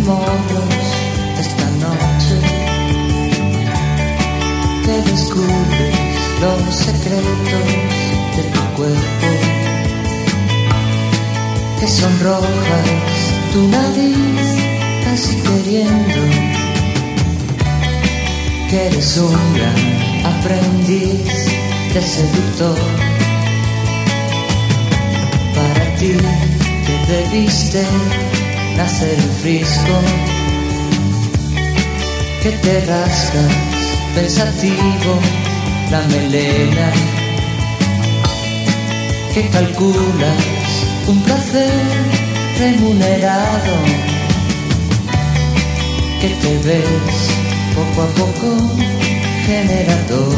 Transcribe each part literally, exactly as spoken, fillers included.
modos esta noche que descubres los secretos de tu cuerpo, que sonrojas tu nariz casi queriendo, que eres un gran aprendiz de seductor. Para ti que debiste nacer el frisco, que te rascas pensativo la melena, que calculas un placer remunerado, que te ves poco a poco generador.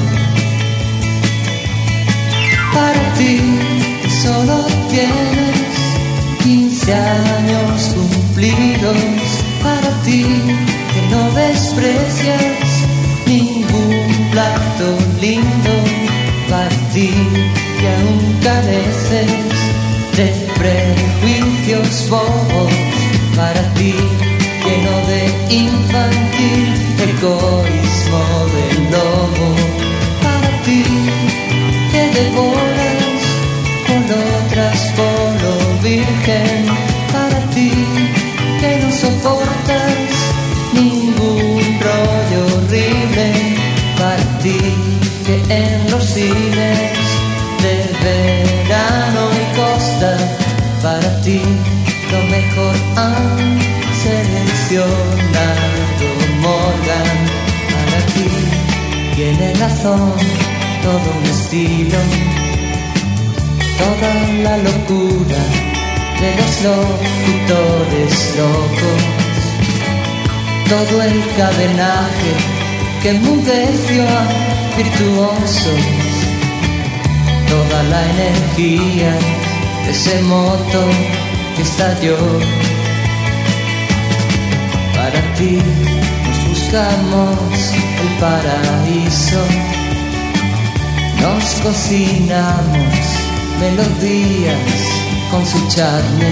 Para ti que solo tienes quince años cumplidos, para ti que no desprecias ningún plato lindo, para ti que aún careces de prejuicios bobos, para ti lleno de infantil egoísmo del lobo, para ti que devoras con otras polo virgen, para ti que no soportas ningún rollo horrible, para ti que en los cines de verano y costa, para ti lo mejor han seleccionado Morgan. Para ti tiene razón todo un estilo, toda la locura de los locutores locos, todo el cadenaje que enmudeció a virtuosos, toda la energía de ese moto que estalló. Para ti nos buscamos el paraíso, nos cocinamos melodías con su charne,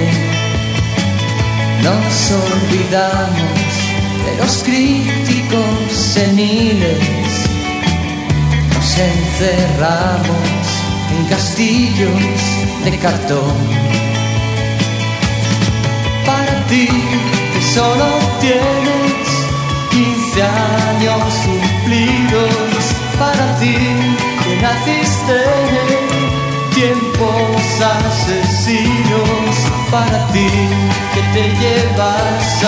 nos olvidamos de los críticos seniles, nos encerramos en castillos de cartón. Para ti que solo tienes quince años cumplidos, para ti que naciste en tiempos asesinos, para ti que te llevas